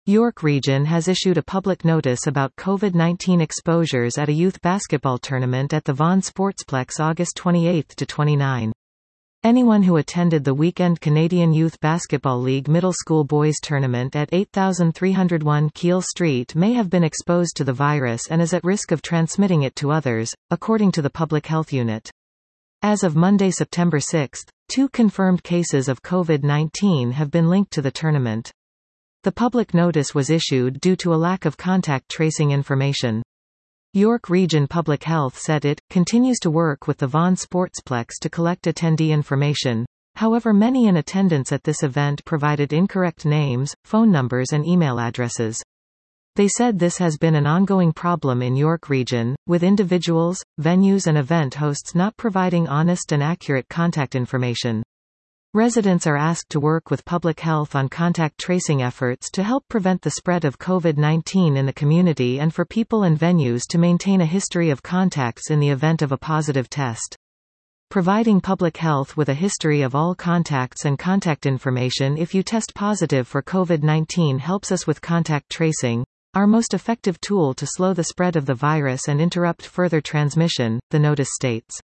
York Region has issued a public notice about COVID-19 exposures at a youth basketball tournament at the Vaughan Sportsplex August 28 to 29. Anyone who attended the weekend Canadian Youth Basketball League Middle School Boys Tournament at 8301 Keele Street may have been exposed to the virus and is at risk of transmitting it to others, according to the Public Health Unit. As of Monday, September 6, 2 confirmed cases of COVID-19 have been linked to the tournament. The public notice was issued due to a lack of contact tracing information. York Region Public Health said it continues to work with the Vaughan Sportsplex to collect attendee information. However, many in attendance at this event provided incorrect names, phone numbers and email addresses. They said this has been an ongoing problem in York Region, with individuals, venues and event hosts not providing honest and accurate contact information. Residents are asked to work with public health on contact tracing efforts to help prevent the spread of COVID-19 in the community and for people and venues to maintain a history of contacts in the event of a positive test. Providing public health with a history of all contacts and contact information if you test positive for COVID-19 helps us with contact tracing, our most effective tool to slow the spread of the virus and interrupt further transmission, the notice states.